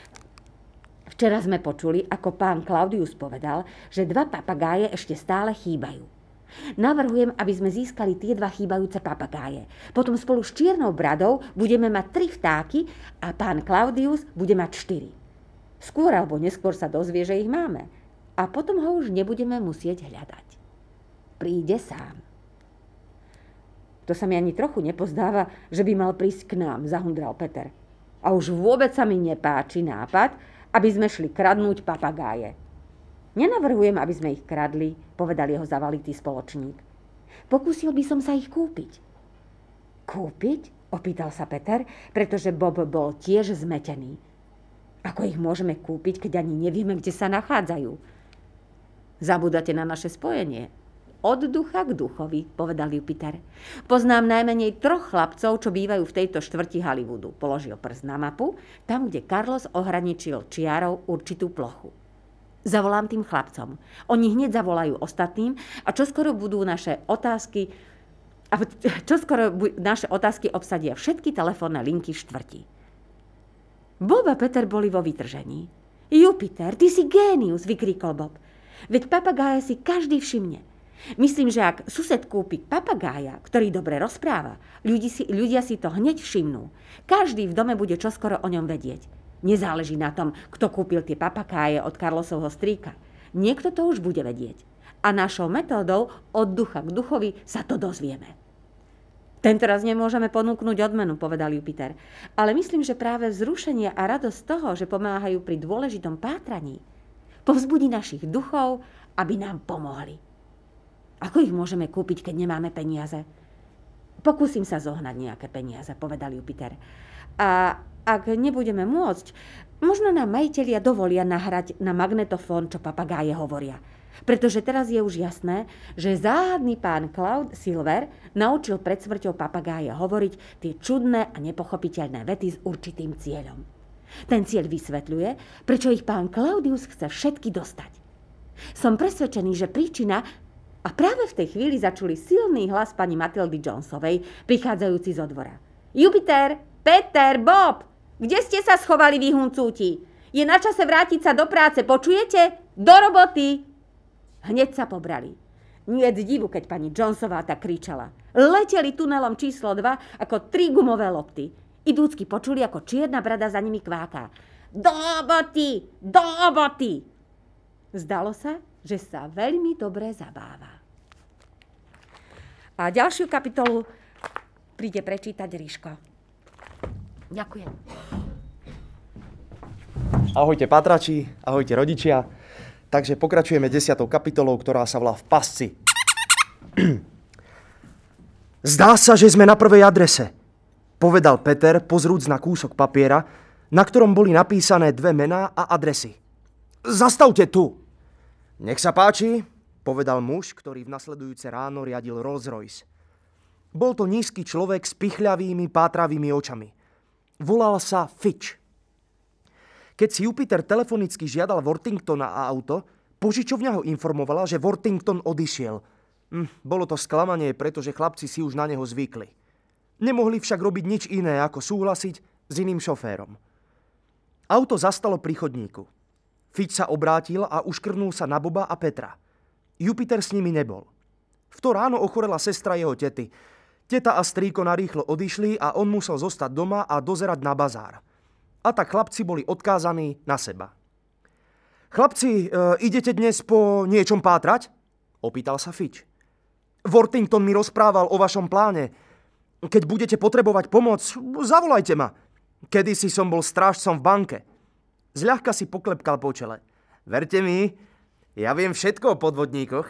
Včera sme počuli, ako pán Claudius povedal, že 2 papagáje ešte stále chýbajú. Navrhujem, aby sme získali tie 2 chýbajúce papagáje. Potom spolu s Čiernou bradou budeme mať 3 vtáky a pán Claudius bude mať 4. Skôr alebo neskôr sa dozvie, že ich máme. A potom ho už nebudeme musieť hľadať. Príde sám. To sa mi ani trochu nepozdáva, že by mal prísť k nám, zahundral Peter. A už vôbec sa mi nepáči nápad, aby sme šli kradnúť papagáje. Nenavrhujem, aby sme ich kradli, povedal jeho zavalitý spoločník. Pokúsil by som sa ich kúpiť. Kúpiť? Opýtal sa Peter, pretože Bob bol tiež zmetený. Ako ich môžeme kúpiť, keď ani nevieme, kde sa nachádzajú? Zabúdate na naše spojenie. Od ducha k duchovi, povedal Jupiter. Poznám najmenej 3 chlapcov, čo bývajú v tejto štvrti Hollywoodu. Položil prst na mapu, tam, kde Carlos ohraničil čiarou určitú plochu. Zavolám tým chlapcom. Oni hneď zavolajú ostatným a čoskoro naše otázky obsadia všetky telefónne linky v štvrti. Bob a Peter boli vo vytržení. Jupiter, ty si génius, vykríkol Bob. Veď papagája si každý všimne. Myslím, že ak sused kúpi papagája, ktorý dobre rozpráva, ľudia si to hneď všimnú. Každý v dome bude čoskoro o ňom vedieť. Nezáleží na tom, kto kúpil tie papagáje od Carlosovho strýka. Niekto to už bude vedieť. A našou metódou od ducha k duchovi sa to dozvieme. Tentoraz nemôžeme ponúknuť odmenu, povedal Jupiter. Ale myslím, že práve vzrušenie a radosť toho, že pomáhajú pri dôležitom pátraní, povzbudí našich duchov, aby nám pomohli. Ako ich môžeme kúpiť, keď nemáme peniaze? Pokúsim sa zohnať nejaké peniaze, povedal Jupiter. A ak nebudeme môcť, možno nám majitelia dovolia nahrať na magnetofón, čo papagáje hovoria. Pretože teraz je už jasné, že záhadný pán Cloud Silver naučil pred smrťou papagáje hovoriť tie čudné a nepochopiteľné vety s určitým cieľom. Ten cieľ vysvetľuje, prečo ich pán Claudius chce všetky dostať. Som presvedčený, že príčina... A práve v tej chvíli začuli silný hlas pani Matildy Jonesovej, prichádzajúci zo dvora. Jupiter, Peter, Bob, kde ste sa schovali vy huncúti? Je na čase vrátiť sa do práce, počujete? Do roboty! Hneď sa pobrali. Nie je divu, keď pani Jonesová tak kričala. Leteli tunelom číslo 2 ako 3 gumové lopty. Idúcky počuli, ako čierna brada za nimi kváka. Do roboty! Do roboty! Zdalo sa, že sa veľmi dobre zabáva. A ďalšiu kapitolu príde prečítať Ríško. Ďakujem. Ahojte patrači, ahojte rodičia. Takže pokračujeme 10. kapitolou, ktorá sa volá V pasci. Zdá sa, že sme na prvej adrese, povedal Peter, pozrúc na kúsok papiera, na ktorom boli napísané 2 mená a adresy. Zastavte tu! Nech sa páči, povedal muž, ktorý v nasledujúce ráno riadil Rolls-Royce. Bol to nízky človek s pichľavými, pátravými očami. Volal sa Fitch. Keď si Jupiter telefonicky žiadal Worthingtona a auto, požičovňa ho informovala, že Worthington odišiel. Bolo to sklamanie, pretože chlapci si už na neho zvykli. Nemohli však robiť nič iné, ako súhlasiť s iným šoférom. Auto zastalo pri chodníku. Fitch sa obrátil a uškrnul sa na Boba a Petra. Jupiter s nimi nebol. V to ráno ochorela sestra jeho tety. Teta a strýko narýchlo odišli a on musel zostať doma a dozerať na bazár. A tak chlapci boli odkázaní na seba. Chlapci, idete dnes po niečom pátrať? Opýtal sa Fitch. Worthington mi rozprával o vašom pláne. Keď budete potrebovať pomoc, zavolajte ma. Kedysi som bol strážcom v banke. Zľahka si poklepkal po čele. Verte mi, ja viem všetko o podvodníkoch.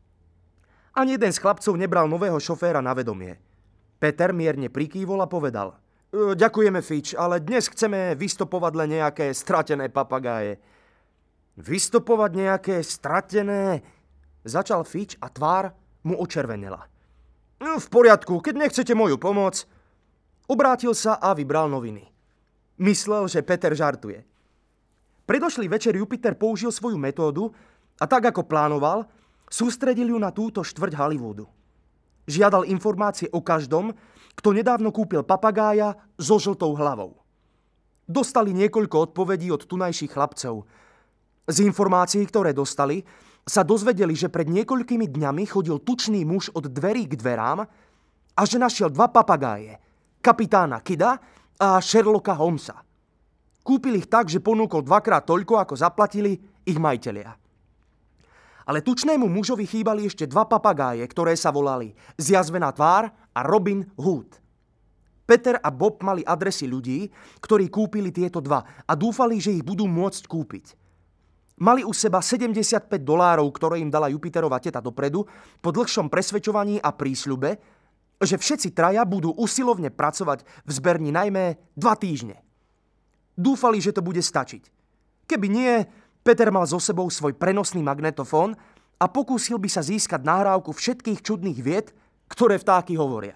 Ani jeden z chlapcov nebral nového šoféra na vedomie. Peter mierne prikývol a povedal. Ďakujeme, Fitch, ale dnes chceme vystopovať len nejaké stratené papagáje. Vystopovať nejaké stratené? Začal Fitch a tvár mu očervenela. V poriadku, keď nechcete moju pomoc. Obrátil sa a vybral noviny. Myslel, že Peter žartuje. Predošlý večer Jupiter použil svoju metódu a tak, ako plánoval, sústredil ju na túto štvrť Hollywoodu. Žiadal informácie o každom, kto nedávno kúpil papagája so žltou hlavou. Dostali niekoľko odpovedí od tunajších chlapcov. Z informácií, ktoré dostali, sa dozvedeli, že pred niekoľkými dňami chodil tučný muž od dverí k dverám a že našiel 2 papagáje, kapitána Kida a Sherlocka Holmesa. Kúpil ich tak, že ponúkol 2-krát toľko, ako zaplatili ich majitelia. Ale tučnému mužovi chýbali ešte 2 papagáje, ktoré sa volali Zjazvená tvár a a Robin Hood. Peter a Bob mali adresy ľudí, ktorí kúpili tieto dva a dúfali, že ich budú môcť kúpiť. Mali u seba $75, ktoré im dala Jupiterova teta dopredu, po dlhšom presvedčovaní a prísľube, že všetci traja budú usilovne pracovať v zberni najmä 2 týždne. Dúfali, že to bude stačiť. Keby nie, Peter mal so sebou svoj prenosný magnetofón a pokúsil by sa získať nahrávku všetkých čudných vied, ktoré vtáky hovoria.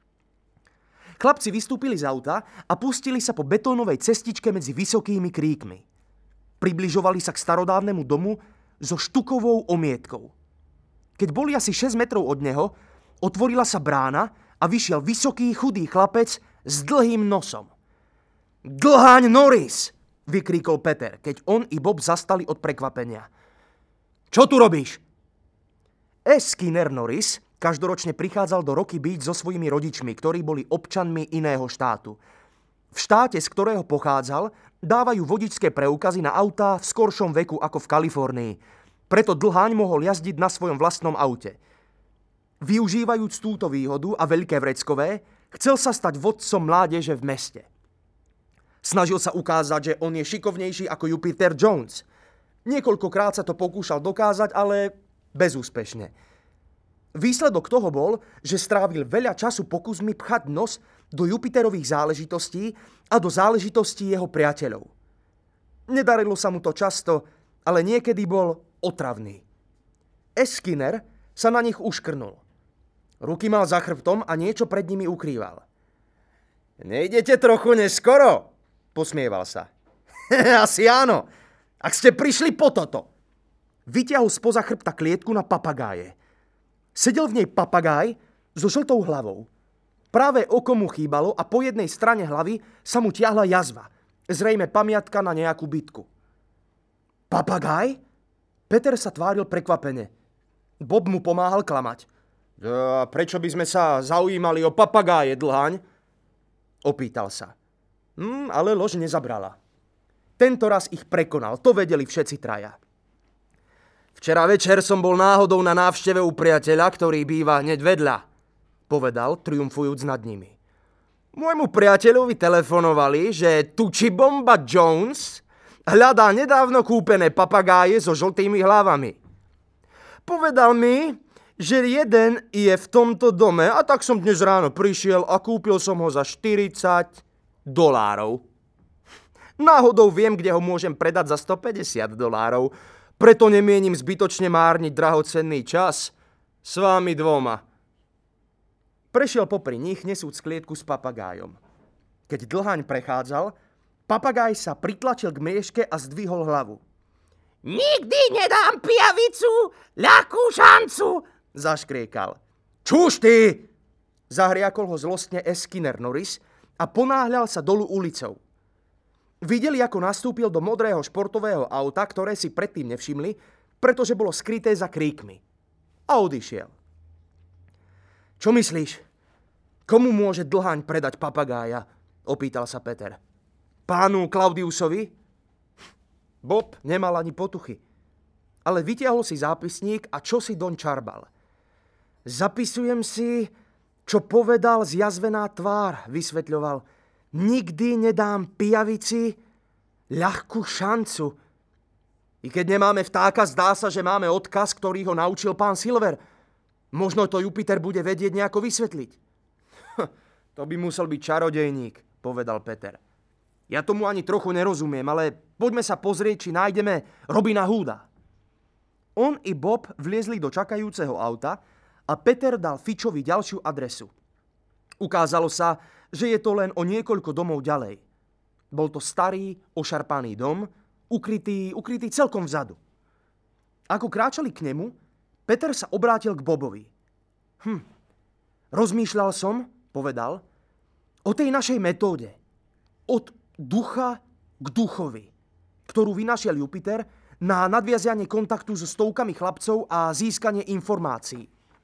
Chlapci vystúpili z auta a pustili sa po betónovej cestičke medzi vysokými kríkmi. Približovali sa k starodávnemu domu so štukovou omietkou. Keď boli asi 6 metrov od neho, otvorila sa brána a vyšiel vysoký, chudý chlapec s dlhým nosom. Dlháň Norris! Vykríkol Peter, keď on i Bob zastali od prekvapenia. Čo tu robíš? Skinner Norris každoročne prichádzal do Rocky Beach so svojimi rodičmi, ktorí boli občanmi iného štátu. V štáte, z ktorého pochádzal, dávajú vodičské preukazy na autá v skoršom veku ako v Kalifornii. Preto Dlháň mohol jazdiť na svojom vlastnom aute. Využívajúc túto výhodu a veľké vreckové, chcel sa stať vodcom mládeže v meste. Snažil sa ukázať, že on je šikovnejší ako Jupiter Jones. Niekoľkokrát sa to pokúšal dokázať, ale bezúspešne. Výsledok toho bol, že strávil veľa času pokusmi pchať nos do Jupiterových záležitostí a do záležitostí jeho priateľov. Nedarilo sa mu to často, ale niekedy bol otravný. Skinner sa na nich uškrnul. Ruky mal za chrbtom a niečo pred nimi ukrýval. Nejdete trochu neskoro? Posmieval sa. Asi áno, ak ste prišli po toto. Vytiahol spoza chrbta klietku na papagáje. Sedel v nej papagáj so žltou hlavou. Práve oko mu chýbalo a po jednej strane hlavy sa mu tiahla jazva. Zrejme pamiatka na nejakú bitku. Papagáj? Peter sa tváril prekvapene. Bob mu pomáhal klamať. A prečo by sme sa zaujímali o papagáje, Dlháň? Opýtal sa. Ale lož nezabrala. Tento raz ich prekonal, to vedeli všetci traja. Včera večer som bol náhodou na návšteve u priateľa, ktorý býva hneď vedľa, povedal, triumfujúc nad nimi. Môjmu priateľovi telefonovali, že Tučibomba Jones hľadá nedávno kúpené papagáje so žltými hlavami. Povedal mi, že jeden je v tomto dome a tak som dnes ráno prišiel a kúpil som ho za $40. Náhodou viem, kde ho môžem predať za $150. Preto nemienim zbytočne márniť drahocenný čas s vámi dvoma. Prešiel popri nich, nesúc klietku s papagájom. Keď Dlháň prechádzal, papagáj sa pritlačil k mriežke a zdvihol hlavu. Nikdy nedám pijavicu ľahkú šancu, zaškriekal. Čuž ty! Zahriakol ho zlostne Skinner Norris a ponáhľal sa dolu ulicou. Videli, ako nastúpil do modrého športového auta, ktoré si predtým nevšimli, pretože bolo skryté za kríkmi. A odišiel. Čo myslíš? Komu môže Dlháň predať papagája? Opýtal sa Peter. Pánu Claudiusovi? Bob nemal ani potuchy. Ale vytiahol si zápisník a čo si doň čarbal. Zapisujem si, čo povedal zjazvená tvár, vysvetľoval. Nikdy nedám pijavici ľahkú šancu. I keď nemáme vtáka, zdá sa, že máme odkaz, ktorý ho naučil pán Silver. Možno to Jupiter bude vedieť nejako vysvetliť. To by musel byť čarodejník, povedal Peter. Ja tomu ani trochu nerozumiem, ale poďme sa pozrieť, či nájdeme Robina Hooda. On i Bob vliezli do čakajúceho auta a Peter dal Fitchovi ďalšiu adresu. Ukázalo sa, že je to len o niekoľko domov ďalej. Bol to starý, ošarpaný dom, ukrytý celkom vzadu. Ako kráčali k nemu, Peter sa obrátil k Bobovi. Rozmýšľal som, povedal, o tej našej metóde. Od ducha k duchovi, ktorú vynašiel Jupiter na nadviazanie kontaktu so stovkami chlapcov a získanie informácií.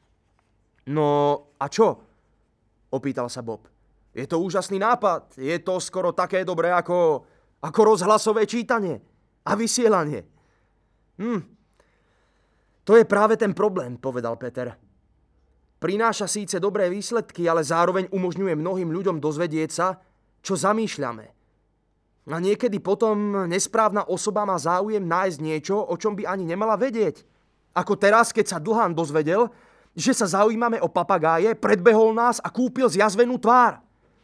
No a čo? Opýtal sa Bob. Je to úžasný nápad. Je to skoro také dobré ako rozhlasové čítanie a vysielanie. To je práve ten problém, povedal Peter. Prináša síce dobré výsledky, ale zároveň umožňuje mnohým ľuďom dozvedieť sa, čo zamýšľame. A niekedy potom nesprávna osoba má záujem nájsť niečo, o čom by ani nemala vedieť. Ako teraz, keď sa Dlhán dozvedel, že sa zaujímame o papagáje, predbehol nás a kúpil zjazvenú tvár.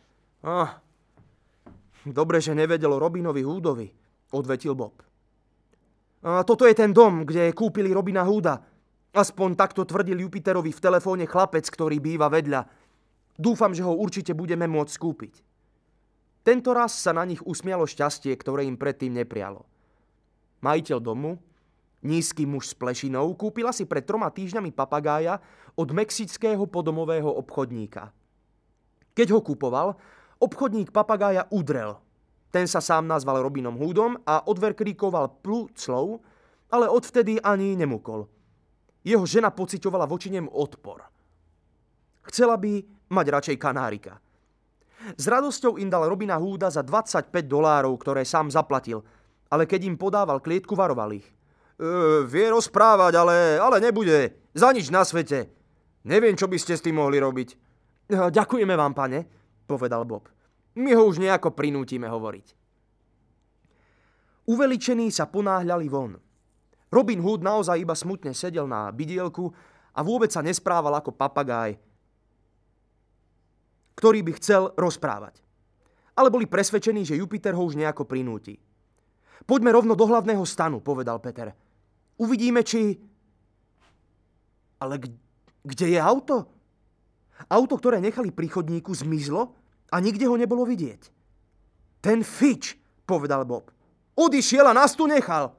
Dobre, že nevedel o Robinovi Hoodovi, odvetil Bob. Toto je ten dom, kde kúpili Robina Hooda. Aspoň takto tvrdil Jupiterovi v telefóne chlapec, ktorý býva vedľa. Dúfam, že ho určite budeme môcť skúpiť. Tento raz sa na nich usmialo šťastie, ktoré im predtým neprialo. Majiteľ domu, nízky muž s plešinou, kúpil asi pred 3 týždňami papagája od mexického podomového obchodníka. Keď ho kúpoval, obchodník papagája udrel. Ten sa sám nazval Robinom Hoodom a odverkríkoval plúclov, ale odvtedy ani nemukol. Jeho žena pociťovala voči nemu odpor. Chcela by mať radšej kanárika. S radosťou im dal Robina Hooda za $25, ktoré sám zaplatil, ale keď im podával klietku, varoval ich. Vie rozprávať, ale nebude. Za nič na svete. Neviem, čo by ste s tým mohli robiť. Ďakujeme vám, pane, povedal Bob. My ho už nejako prinútime hovoriť. Uveličení sa ponáhľali von. Robin Hood naozaj iba smutne sedel na bidielku a vôbec sa nesprával ako papagáj, ktorý by chcel rozprávať. Ale boli presvedčení, že Jupiter ho už nejako prinúti. Poďme rovno do hlavného stanu, povedal Peter. Uvidíme, či... Ale kde je auto? Auto, ktoré nechali pri chodníku, zmizlo a nikde ho nebolo vidieť. Ten Fitch, povedal Bob. Odišiel a nás tu nechal.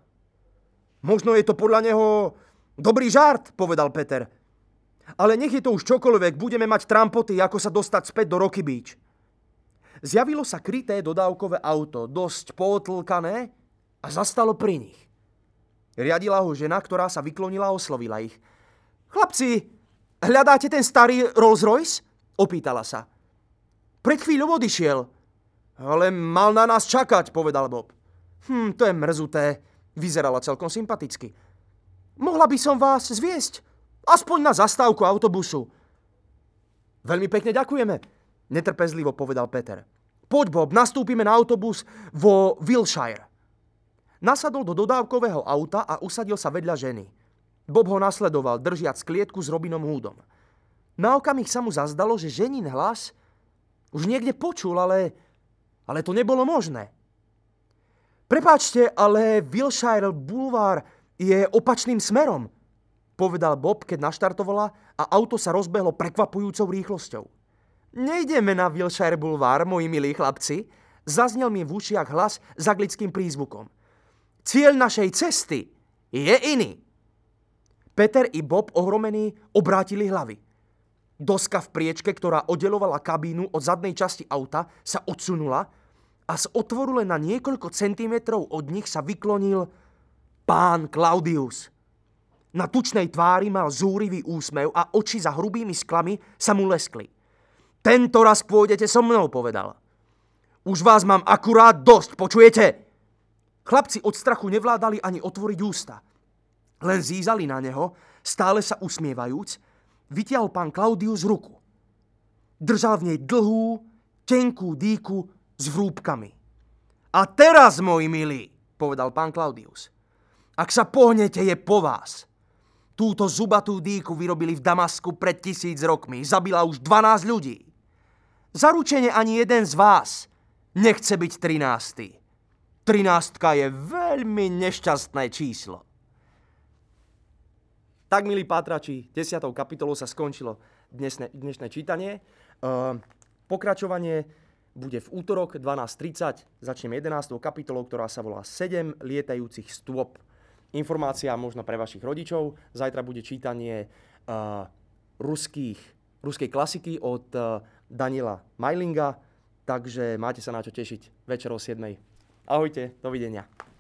Možno je to podľa neho dobrý žart, povedal Peter. Ale nech je to už čokoľvek, budeme mať trampoty, ako sa dostať späť do Rocky Beach. Zjavilo sa kryté dodávkové auto, dosť pootlkané, a zastalo pri nich. Riadila ho žena, ktorá sa vyklonila a oslovila ich. Chlapci, hľadáte ten starý Rolls Royce? Opýtala sa. Pred chvíľou odišiel. Ale mal na nás čakať, povedal Bob. To je mrzuté. Vyzerala celkom sympaticky. Mohla by som vás zviesť? Aspoň na zastávku autobusu. Veľmi pekne ďakujeme, netrpezlivo povedal Peter. Poď, Bob, nastúpime na autobus vo Wilshire. Nasadol do dodávkového auta a usadil sa vedľa ženy. Bob ho nasledoval, držiac klietku s Robinom Hoodom. Na okamih sa mu zazdalo, že ženin hlas už niekde počul, ale to nebolo možné. Prepáčte, ale Wilshire Boulevard je opačným smerom, povedal Bob, keď naštartovala a auto sa rozbehlo prekvapujúcou rýchlosťou. Nejdeme na Wilshire Boulevard, moji milí chlapci, zaznel mi v ušiach hlas s anglickým prízvukom. Cieľ našej cesty je iný. Peter i Bob ohromení obrátili hlavy. Doska v priečke, ktorá oddelovala kabínu od zadnej časti auta, sa odsunula a z otvoru len na niekoľko centimetrov od nich sa vyklonil pán Claudius. Na tučnej tvári mal zúrivý úsmev a oči za hrubými sklami sa mu leskli. Tento raz pôjdete so mnou, povedal. Už vás mám akurát dosť, počujete? Chlapci od strachu nevládali ani otvoriť ústa. Len zízali na neho, stále sa usmievajúc, vytiahol pán Claudius ruku. Držal v nej dlhú, tenkú dýku s vrúbkami. A teraz, moji milí, povedal pán Claudius, ak sa pohnete, je po vás. Túto zubatú dýku vyrobili v Damasku pred 1000 rokmi. Zabila už 12 ľudí. Zaručene ani jeden z vás nechce byť 13. 13 je veľmi nešťastné číslo. Tak, milí pátrači, 10. kapitolou sa skončilo dnešné čítanie. Pokračovanie bude v útorok 12:30. Začneme 11. kapitolou, ktorá sa volá 7 lietajúcich stôp. Informácia možno pre vašich rodičov. Zajtra bude čítanie ruskej klasiky od Daniela Majlinga, takže máte sa na čo tešiť večer o 7. Ahojte, dovidenia.